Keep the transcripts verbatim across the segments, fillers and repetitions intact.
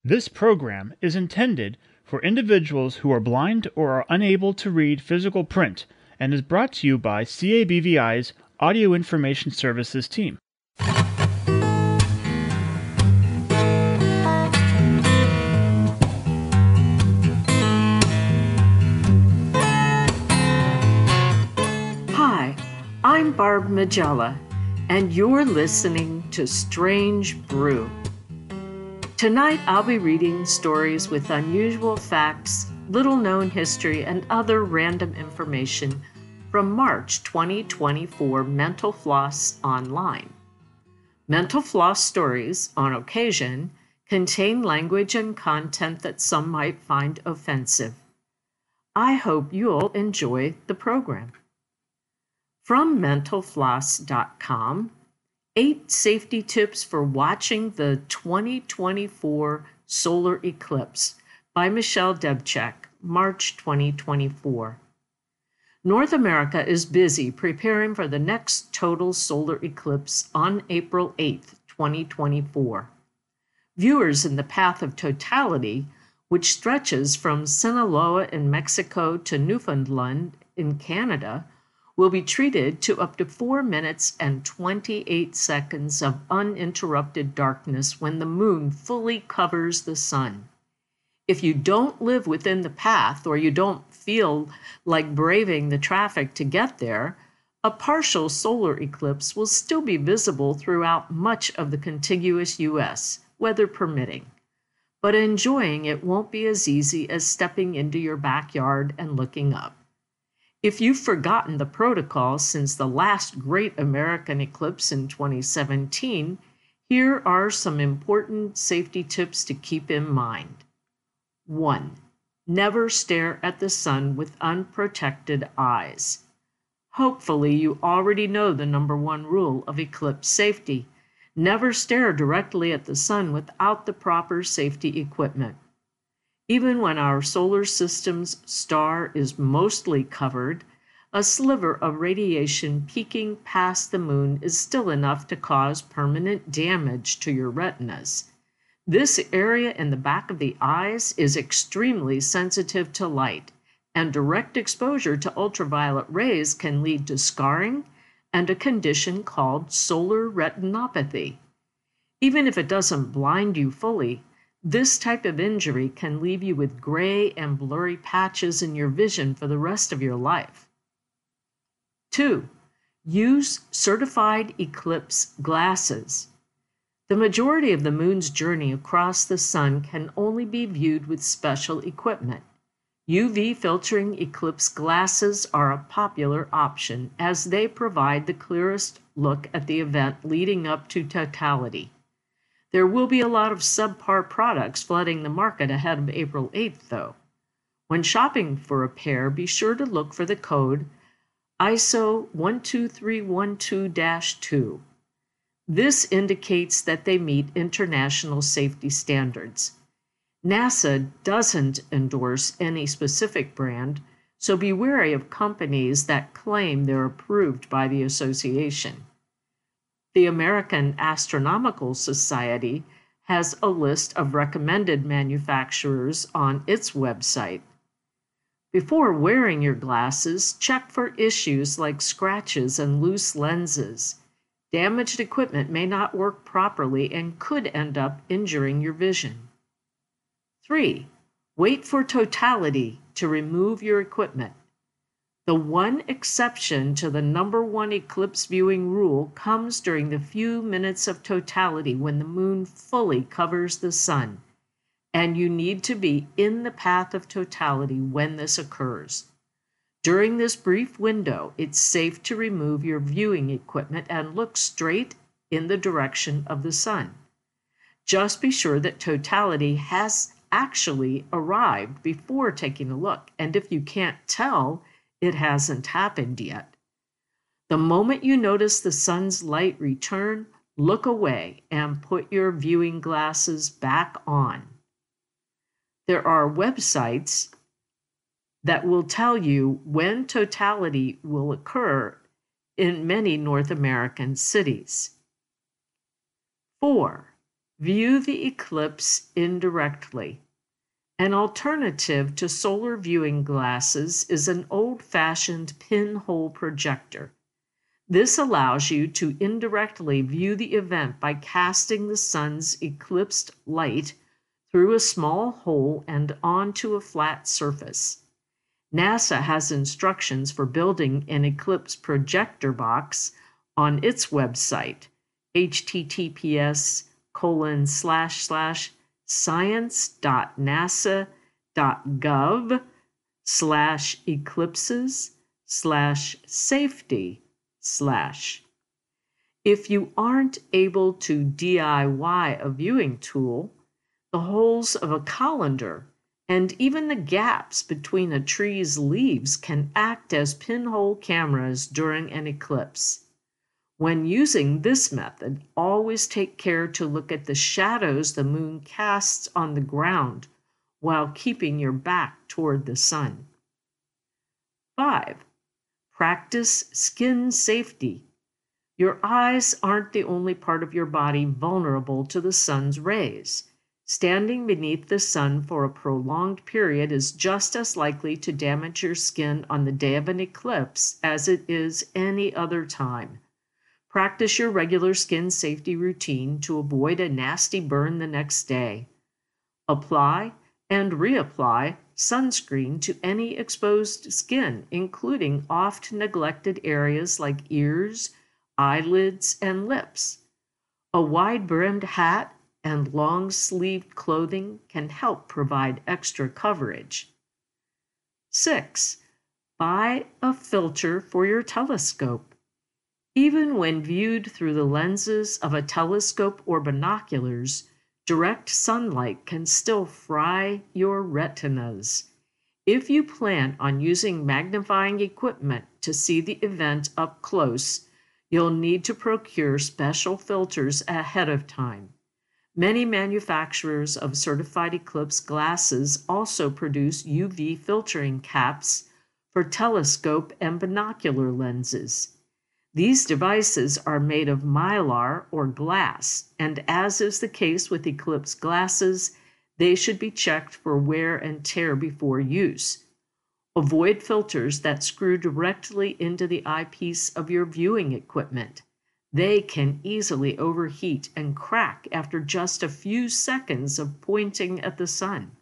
This program is intended for individuals who are blind or are unable to read physical print and is brought to you by C A B V I's Audio Information Services team. Hi, I'm Barb Magella, and you're listening to Strange Brew. Tonight, I'll be reading stories with unusual facts, little-known history, and other random information from March twenty twenty-four Mental Floss Online. Mental Floss stories, on occasion, contain language and content that some might find offensive. I hope you'll enjoy the program. From mental floss dot com, Eight Safety Tips for Watching the twenty twenty-four Solar Eclipse by Michelle Debchak, March twenty twenty-four. North America is busy preparing for the next total solar eclipse on April eighth, twenty twenty-four. Viewers in the path of totality, which stretches from Sinaloa in Mexico to Newfoundland in Canada, will be treated to up to four minutes and twenty-eight seconds of uninterrupted darkness when the moon fully covers the sun. If you don't live within the path or you don't feel like braving the traffic to get there, a partial solar eclipse will still be visible throughout much of the contiguous U S, weather permitting. But enjoying it won't be as easy as stepping into your backyard and looking up. If you've forgotten the protocol since the last great American eclipse in twenty seventeen, here are some important safety tips to keep in mind. One, never stare at the sun with unprotected eyes. Hopefully, you already know the number one rule of eclipse safety. Never stare directly at the sun without the proper safety equipment. Even when our solar system's star is mostly covered, a sliver of radiation peeking past the moon is still enough to cause permanent damage to your retinas. This area in the back of the eyes is extremely sensitive to light, and direct exposure to ultraviolet rays can lead to scarring and a condition called solar retinopathy. Even if it doesn't blind you fully, this type of injury can leave you with gray and blurry patches in your vision for the rest of your life. Two, use certified eclipse glasses. The majority of the moon's journey across the sun can only be viewed with special equipment. U V filtering eclipse glasses are a popular option as they provide the clearest look at the event leading up to totality. There will be a lot of subpar products flooding the market ahead of April eighth, though. When shopping for a pair, be sure to look for the code I S O one two three one two dash two. This indicates that they meet international safety standards. NASA doesn't endorse any specific brand, so be wary of companies that claim they're approved by the association. The American Astronomical Society has a list of recommended manufacturers on its website. Before wearing your glasses, check for issues like scratches and loose lenses. Damaged equipment may not work properly and could end up injuring your vision. Three, wait for totality to remove your equipment. The one exception to the number one eclipse viewing rule comes during the few minutes of totality when the moon fully covers the sun, and you need to be in the path of totality when this occurs. During this brief window, it's safe to remove your viewing equipment and look straight in the direction of the sun. Just be sure that totality has actually arrived before taking a look, and if you can't tell, it hasn't happened yet. The moment you notice the sun's light return, look away and put your viewing glasses back on. There are websites that will tell you when totality will occur in many North American cities. Four, View the eclipse indirectly. An alternative to solar viewing glasses is an old-fashioned pinhole projector. This allows you to indirectly view the event by casting the sun's eclipsed light through a small hole and onto a flat surface. NASA has instructions for building an eclipse projector box on its website, https colon slash slash science.nasa.gov slash eclipses slash safety slash. If you aren't able to D I Y a viewing tool, the holes of a colander and even the gaps between a tree's leaves can act as pinhole cameras during an eclipse. When using this method, always take care to look at the shadows the moon casts on the ground while keeping your back toward the sun. Five, practice skin safety. Your eyes aren't the only part of your body vulnerable to the sun's rays. Standing beneath the sun for a prolonged period is just as likely to damage your skin on the day of an eclipse as it is any other time. Practice your regular skin safety routine to avoid a nasty burn the next day. Apply and reapply sunscreen to any exposed skin, including oft-neglected areas like ears, eyelids, and lips. A wide-brimmed hat and long-sleeved clothing can help provide extra coverage. Six, buy a filter for your telescope. Even when viewed through the lenses of a telescope or binoculars, direct sunlight can still fry your retinas. If you plan on using magnifying equipment to see the event up close, you'll need to procure special filters ahead of time. Many manufacturers of certified eclipse glasses also produce U V filtering caps for telescope and binocular lenses. These devices are made of mylar or glass, and as is the case with eclipse glasses, they should be checked for wear and tear before use. Avoid filters that screw directly into the eyepiece of your viewing equipment. They can easily overheat and crack after just a few seconds of pointing at the sun.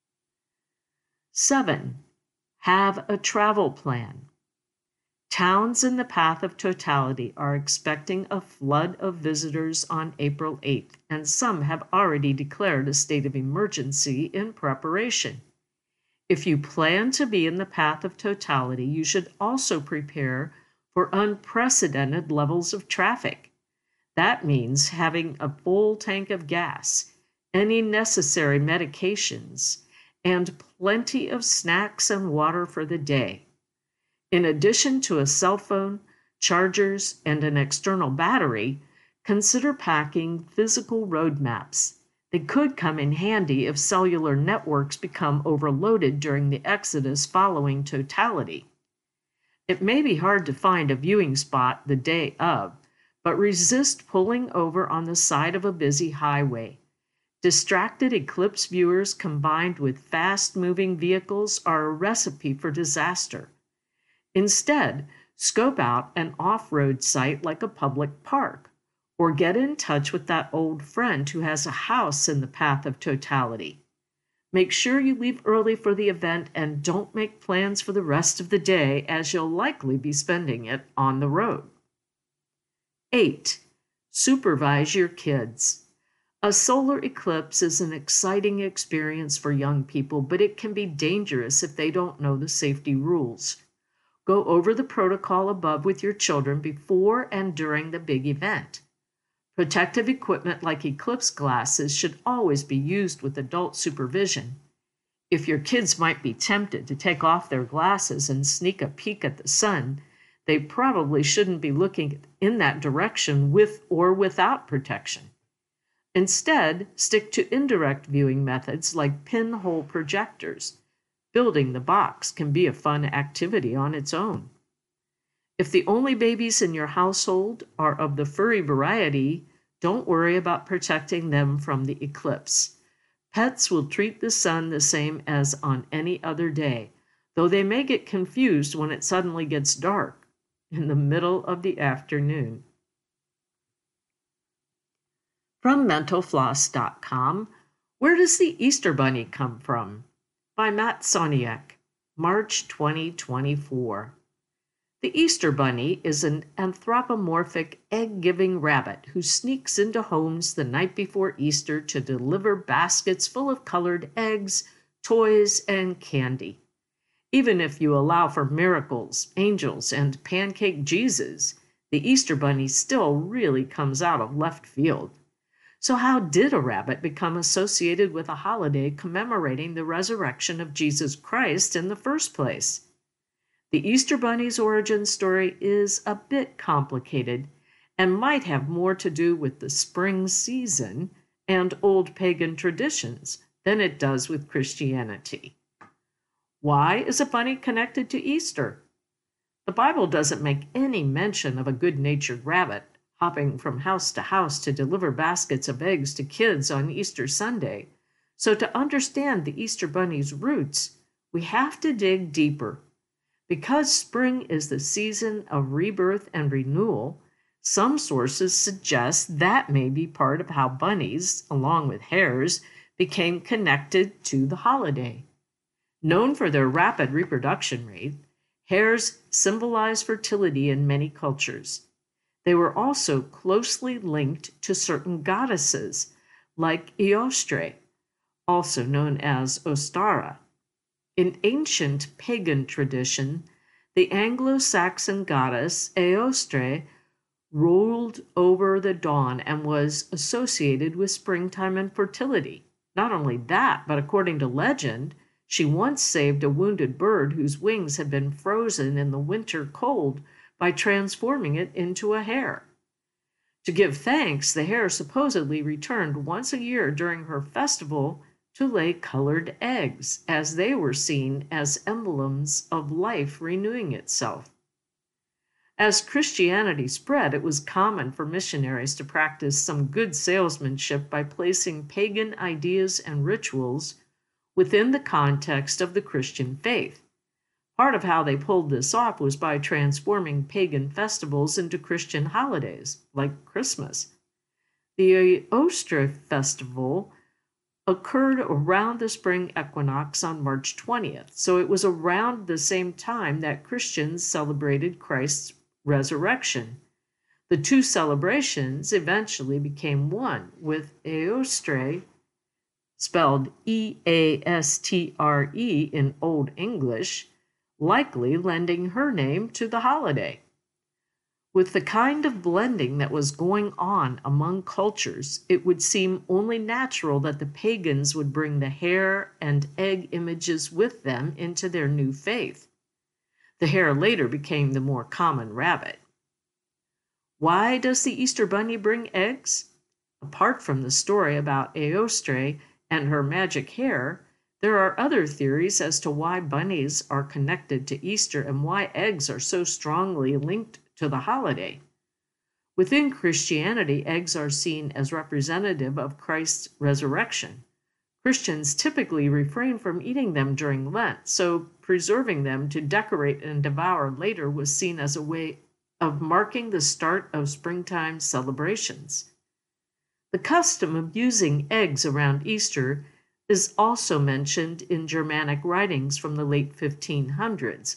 Seven, have a travel plan. Towns in the path of totality are expecting a flood of visitors on April eighth, and some have already declared a state of emergency in preparation. If you plan to be in the path of totality, you should also prepare for unprecedented levels of traffic. That means having a full tank of gas, any necessary medications, and plenty of snacks and water for the day. In addition to a cell phone, chargers, and an external battery, consider packing physical road maps. They could come in handy if cellular networks become overloaded during the exodus following totality. It may be hard to find a viewing spot the day of, but resist pulling over on the side of a busy highway. Distracted eclipse viewers combined with fast-moving vehicles are a recipe for disaster. Instead, scope out an off-road site like a public park, or get in touch with that old friend who has a house in the path of totality. Make sure you leave early for the event and don't make plans for the rest of the day, as you'll likely be spending it on the road. Eight, supervise your kids. A solar eclipse is an exciting experience for young people, but it can be dangerous if they don't know the safety rules. Go over the protocol above with your children before and during the big event. Protective equipment like eclipse glasses should always be used with adult supervision. If your kids might be tempted to take off their glasses and sneak a peek at the sun, they probably shouldn't be looking in that direction with or without protection. Instead, stick to indirect viewing methods like pinhole projectors. Building the box can be a fun activity on its own. If the only babies in your household are of the furry variety, Don't worry about protecting them from the eclipse. Pets will treat the sun the same as on any other day, though they may get confused when it suddenly gets dark in the middle of the afternoon. From mental floss dot com, Where Does the Easter Bunny Come From? By Matt Soniak, March twenty twenty-four. The Easter Bunny is an anthropomorphic egg-giving rabbit who sneaks into homes the night before Easter to deliver baskets full of colored eggs, toys, and candy. Even if you allow for miracles, angels, and pancake Jesus, the Easter Bunny still really comes out of left field. So how did a rabbit become associated with a holiday commemorating the resurrection of Jesus Christ in the first place? The Easter Bunny's origin story is a bit complicated and might have more to do with the spring season and old pagan traditions than it does with Christianity. Why is a bunny connected to Easter? The Bible doesn't make any mention of a good-natured rabbit hopping from house to house to deliver baskets of eggs to kids on Easter Sunday. So to understand the Easter Bunny's roots, we have to dig deeper. Because spring is the season of rebirth and renewal, some sources suggest that may be part of how bunnies, along with hares, became connected to the holiday. Known for their rapid reproduction rate, hares symbolize fertility in many cultures. They were also closely linked to certain goddesses, like Eostre, also known as Ostara. In ancient pagan tradition, the Anglo-Saxon goddess Eostre ruled over the dawn and was associated with springtime and fertility. Not only that, but according to legend, she once saved a wounded bird whose wings had been frozen in the winter cold by transforming it into a hare. To give thanks, the hare supposedly returned once a year during her festival to lay colored eggs, as they were seen as emblems of life renewing itself. As Christianity spread, it was common for missionaries to practice some good salesmanship by placing pagan ideas and rituals within the context of the Christian faith. Part of how they pulled this off was by transforming pagan festivals into Christian holidays, like Christmas. The Eostre festival occurred around the spring equinox on March twentieth, so it was around the same time that Christians celebrated Christ's resurrection. The two celebrations eventually became one, with Eostre, spelled E A S T R E in Old English, likely lending her name to the holiday. With the kind of blending that was going on among cultures, it would seem only natural that the pagans would bring the hare and egg images with them into their new faith. The hare later became the more common rabbit. Why does the Easter Bunny bring eggs? Apart from the story about Eostre and her magic hare, there are other theories as to why bunnies are connected to Easter and why eggs are so strongly linked to the holiday. Within Christianity, eggs are seen as representative of Christ's resurrection. Christians typically refrain from eating them during Lent, so preserving them to decorate and devour later was seen as a way of marking the start of springtime celebrations. The custom of using eggs around Easter is also mentioned in Germanic writings from the late fifteen hundreds.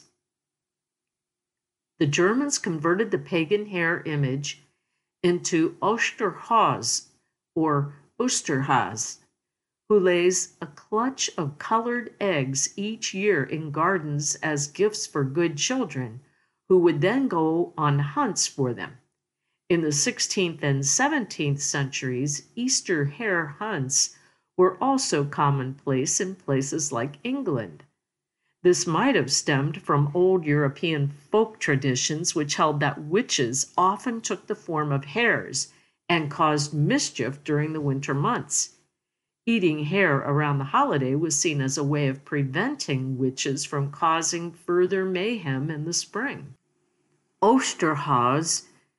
The Germans converted the pagan hare image into Osterhase, or Osterhase, who lays a clutch of colored eggs each year in gardens as gifts for good children, who would then go on hunts for them. In the sixteenth and seventeenth centuries, Easter hare hunts were also commonplace in places like England. This might have stemmed from old European folk traditions, which held that witches often took the form of hares and caused mischief during the winter months. Eating hare around the holiday was seen as a way of preventing witches from causing further mayhem in the spring. Osterhase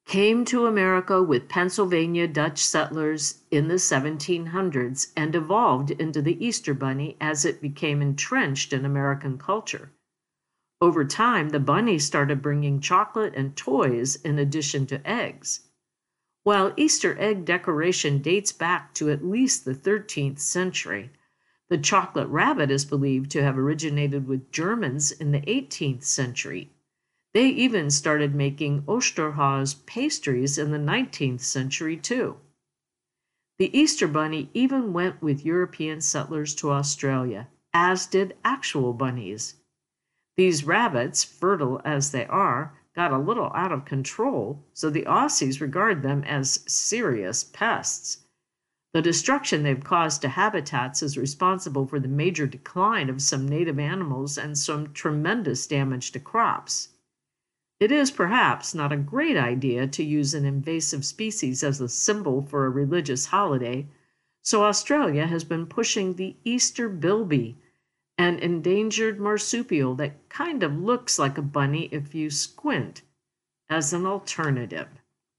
came to America with Pennsylvania Dutch settlers in the seventeen hundreds and evolved into the Easter Bunny as it became entrenched in American culture. Over time, the bunny started bringing chocolate and toys in addition to eggs. While Easter egg decoration dates back to at least the thirteenth century, the chocolate rabbit is believed to have originated with Germans in the eighteenth century. They even started making Osterhaus pastries in the nineteenth century, too. The Easter Bunny even went with European settlers to Australia, as did actual bunnies. These rabbits, fertile as they are, got a little out of control, so the Aussies regard them as serious pests. The destruction they've caused to habitats is responsible for the major decline of some native animals and some tremendous damage to crops. It is perhaps not a great idea to use an invasive species as a symbol for a religious holiday, so Australia has been pushing the Easter bilby, an endangered marsupial that kind of looks like a bunny if you squint, as an alternative.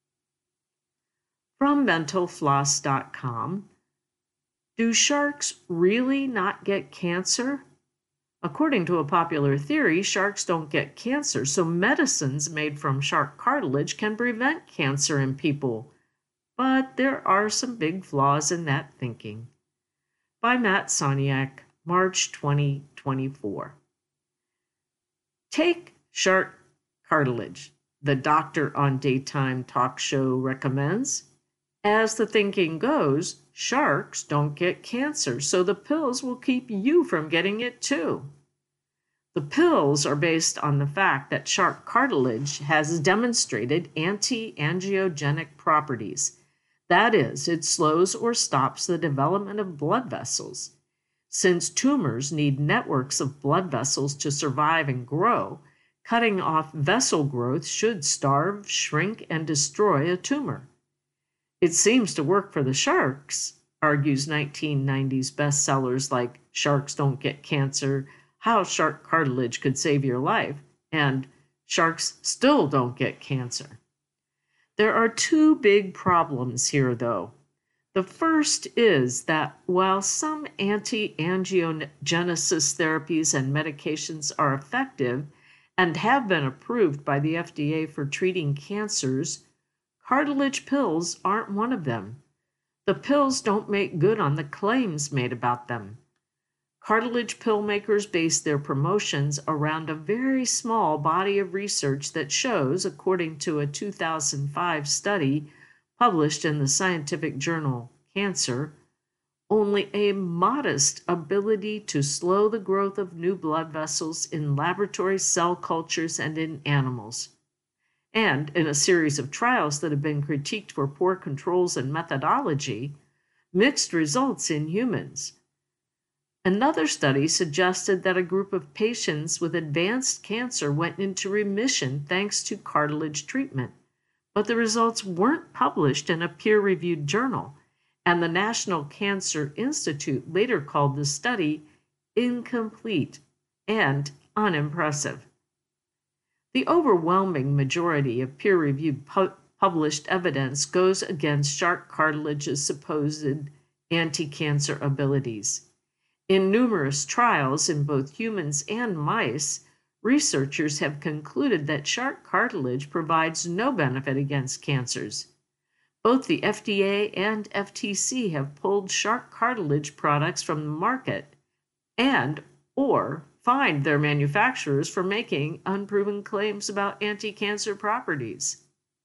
From mental floss dot com, do sharks really not get cancer? According to a popular theory, sharks don't get cancer, so medicines made from shark cartilage can prevent cancer in people. But there are some big flaws in that thinking. By Matt Soniak, March twenty twenty-four. Take shark cartilage, the doctor on daytime talk show recommends. As the thinking goes, sharks don't get cancer, so the pills will keep you from getting it too. The pills are based on the fact that shark cartilage has demonstrated anti-angiogenic properties. That is, it slows or stops the development of blood vessels. Since tumors need networks of blood vessels to survive and grow, cutting off vessel growth should starve, shrink, and destroy a tumor. It seems to work for the sharks, argues nineteen nineties bestsellers like Sharks Don't Get Cancer, How Shark Cartilage Could Save Your Life, and Sharks Still Don't Get Cancer. There are two big problems here, though. The first is that while some anti-angiogenesis therapies and medications are effective and have been approved by the F D A for treating cancers, cartilage pills aren't one of them. The pills don't make good on the claims made about them. Cartilage pill makers base their promotions around a very small body of research that shows, according to a two thousand five study published in the scientific journal Cancer, only a modest ability to slow the growth of new blood vessels in laboratory cell cultures and in animals. And in a series of trials that have been critiqued for poor controls and methodology, mixed results in humans. Another study suggested that a group of patients with advanced cancer went into remission thanks to cartilage treatment, but the results weren't published in a peer-reviewed journal, and the National Cancer Institute later called the study incomplete and unimpressive. The overwhelming majority of peer-reviewed pu- published evidence goes against shark cartilage's supposed anti-cancer abilities. In numerous trials in both humans and mice, researchers have concluded that shark cartilage provides no benefit against cancers. Both the F D A and F T C have pulled shark cartilage products from the market and or fined their manufacturers for making unproven claims about anti-cancer properties.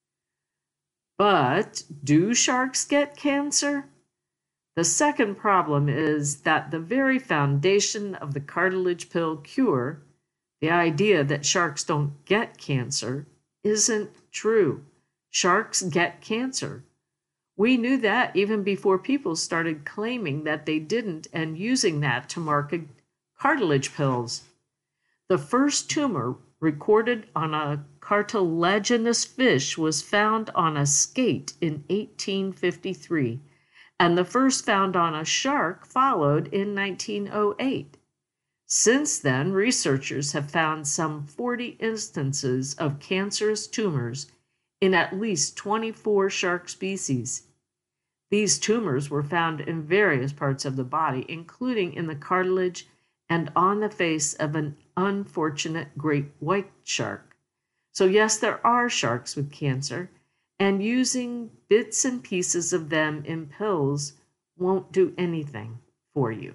But do sharks get cancer? The second problem is that the very foundation of the cartilage pill cure, the idea that sharks don't get cancer, isn't true. Sharks get cancer. We knew that even before people started claiming that they didn't and using that to market cartilage pills. The first tumor recorded on a cartilaginous fish was found on a skate in eighteen fifty-three, and the first found on a shark followed in nineteen oh eight. Since then, researchers have found some forty instances of cancerous tumors in at least twenty-four shark species. These tumors were found in various parts of the body, including in the cartilage and on the face of an unfortunate great white shark. So yes, there are sharks with cancer, and using bits and pieces of them in pills won't do anything for you.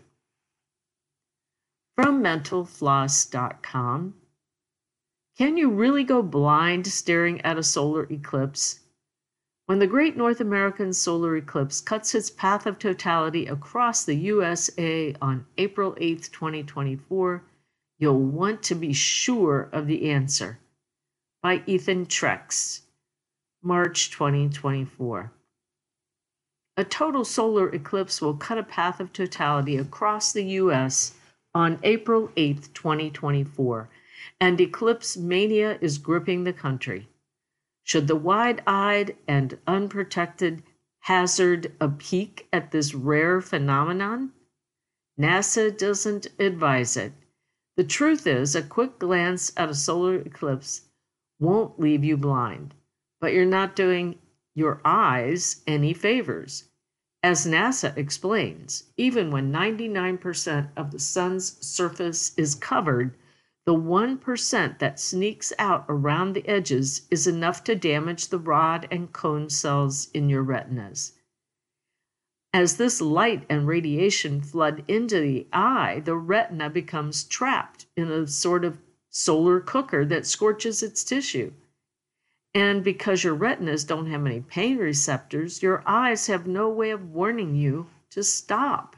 From mental floss dot com, can you really go blind staring at a solar eclipse? When the Great North American Solar Eclipse cuts its path of totality across the U S A on April eighth, twenty twenty-four, you'll want to be sure of the answer. By Ethan Trex, March twenty twenty-four. A total solar eclipse will cut a path of totality across the U S on April eighth, twenty twenty-four, and eclipse mania is gripping the country. Should the wide-eyed and unprotected hazard a peek at this rare phenomenon? NASA doesn't advise it. The truth is, a quick glance at a solar eclipse won't leave you blind, but you're not doing your eyes any favors. As NASA explains, even when ninety-nine percent of the sun's surface is covered, the one percent that sneaks out around the edges is enough to damage the rod and cone cells in your retinas. As this light and radiation flood into the eye, the retina becomes trapped in a sort of solar cooker that scorches its tissue. And because your retinas don't have any pain receptors, your eyes have no way of warning you to stop.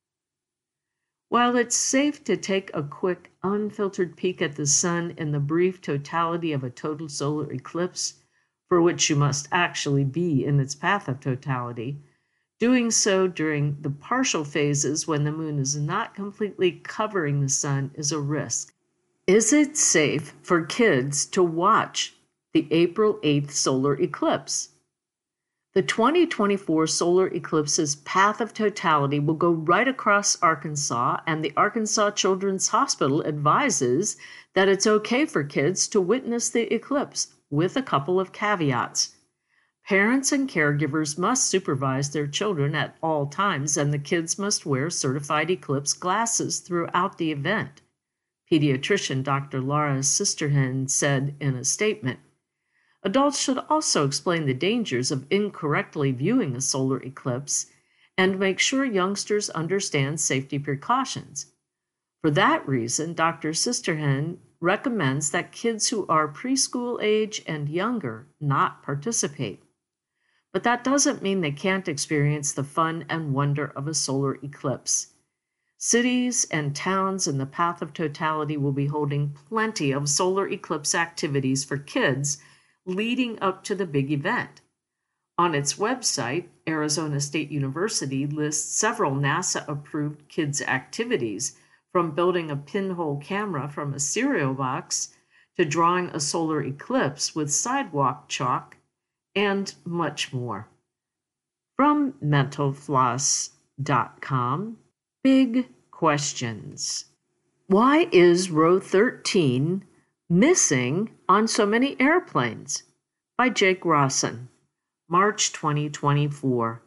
While it's safe to take a quick, unfiltered peek at the sun in the brief totality of a total solar eclipse, for which you must actually be in its path of totality, doing so during the partial phases when the moon is not completely covering the sun is a risk. Is it safe for kids to watch the April eighth solar eclipse? The twenty twenty-four solar eclipse's path of totality will go right across Arkansas, and the Arkansas Children's Hospital advises that it's okay for kids to witness the eclipse, with a couple of caveats. Parents and caregivers must supervise their children at all times, and the kids must wear certified eclipse glasses throughout the event, pediatrician Doctor Laura Sisterhan said in a statement. Adults should also explain the dangers of incorrectly viewing a solar eclipse and make sure youngsters understand safety precautions. For that reason, Doctor Sisterhan recommends that kids who are preschool age and younger not participate. But that doesn't mean they can't experience the fun and wonder of a solar eclipse. Cities and towns in the path of totality will be holding plenty of solar eclipse activities for kids leading up to the big event. On its website, Arizona State University lists several NASA-approved kids' activities, from building a pinhole camera from a cereal box to drawing a solar eclipse with sidewalk chalk, and much more. From mental floss dot com, big questions. Why is row thirteen missing on so many airplanes? By Jake Rawson, March twenty twenty-four.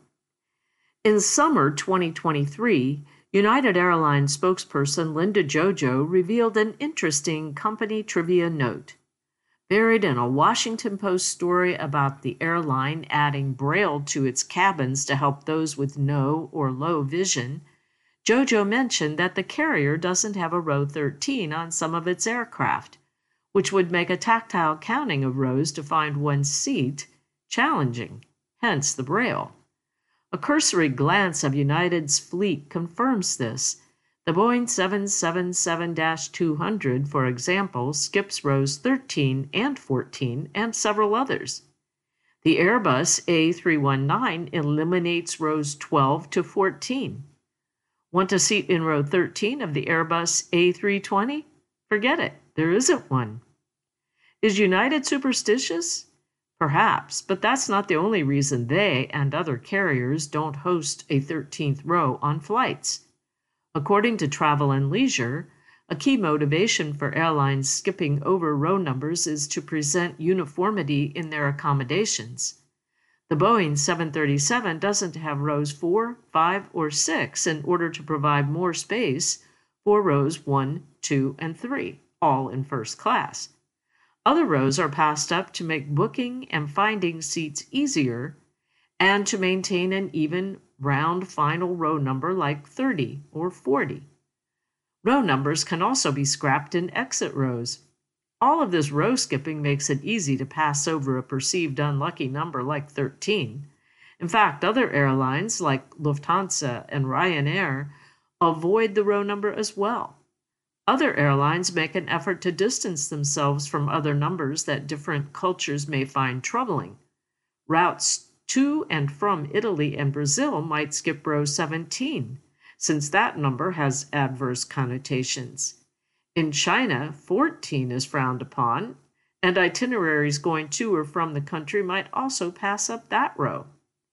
In summer twenty twenty-three, United Airlines spokesperson Linda Jojo revealed an interesting company trivia note. Buried in a Washington Post story about the airline adding Braille to its cabins to help those with no or low vision, Jojo mentioned that the carrier doesn't have a row thirteen on some of its aircraft, which would make a tactile counting of rows to find one's seat challenging, hence the Braille. A cursory glance of United's fleet confirms this. The Boeing seven seventy-seven two hundred, for example, skips rows thirteen and fourteen and several others. The Airbus A three nineteen eliminates rows twelve to fourteen. Want a seat in row thirteen of the Airbus A three twenty? Forget it, there isn't one. Is United superstitious? Perhaps, but that's not the only reason they and other carriers don't host a thirteenth row on flights. According to Travel and Leisure, A key motivation for airlines skipping over row numbers is to present uniformity in their accommodations. The Boeing seven thirty-seven doesn't have rows four, five, or six in order to provide more space for rows one, two, and three, all in first class. Other rows are passed up to make booking and finding seats easier and to maintain an even round final row number like thirty or forty. Row numbers can also be scrapped in exit rows. All of this row skipping makes it easy to pass over a perceived unlucky number like thirteen. In fact, other airlines like Lufthansa and Ryanair avoid the row number as well. Other airlines make an effort to distance themselves from other numbers that different cultures may find troubling. Routes to and from Italy and Brazil might skip row seventeen, since that number has adverse connotations. In China, fourteen is frowned upon, and itineraries going to or from the country might also pass up that row.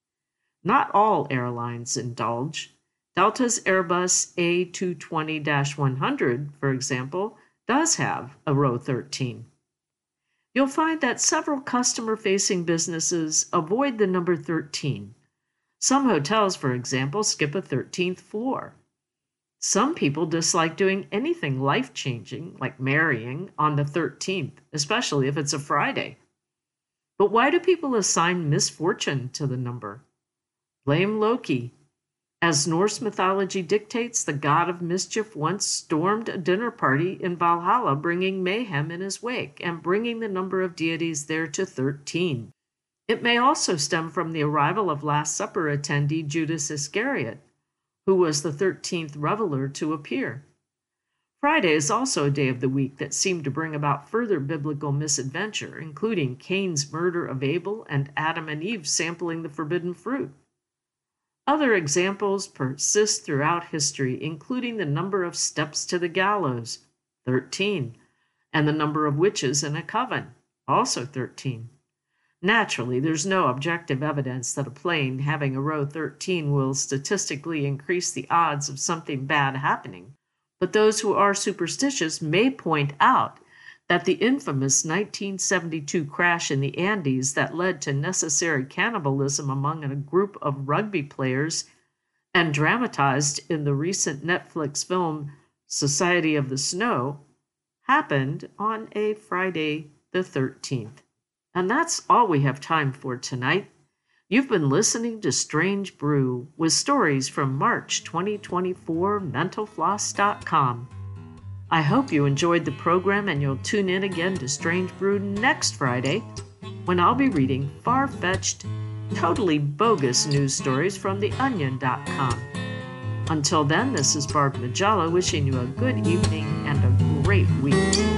Not all airlines indulge. Delta's Airbus A two twenty dash one hundred, for example, does have a row thirteen. You'll find that several customer-facing businesses avoid the number thirteen. Some hotels, for example, skip a thirteenth floor. Some people dislike doing anything life-changing, like marrying, on the thirteenth, especially if it's a Friday. But why do people assign misfortune to the number? Blame Loki. As Norse mythology dictates, the god of mischief once stormed a dinner party in Valhalla, bringing mayhem in his wake and bringing the number of deities there to thirteen. It may also stem from the arrival of Last Supper attendee Judas Iscariot, who was the thirteenth reveler to appear. Friday is also a day of the week that seemed to bring about further biblical misadventure, including Cain's murder of Abel and Adam and Eve sampling the forbidden fruit. Other examples persist throughout history, including the number of steps to the gallows, thirteen, and the number of witches in a coven, also thirteen. Naturally, there's no objective evidence that a plane having a row thirteen will statistically increase the odds of something bad happening, but those who are superstitious may point out that the infamous nineteen seventy-two crash in the Andes that led to necessary cannibalism among a group of rugby players and dramatized in the recent Netflix film Society of the Snow happened on a Friday the thirteenth. And that's all we have time for tonight. You've been listening to Strange Brew with stories from March twenty twenty-four, mental floss dot com. I hope you enjoyed the program and you'll tune in again to Strange Brew next Friday when I'll be reading far-fetched, totally bogus news stories from the onion dot com. Until then, this is Barb Majella wishing you a good evening and a great week.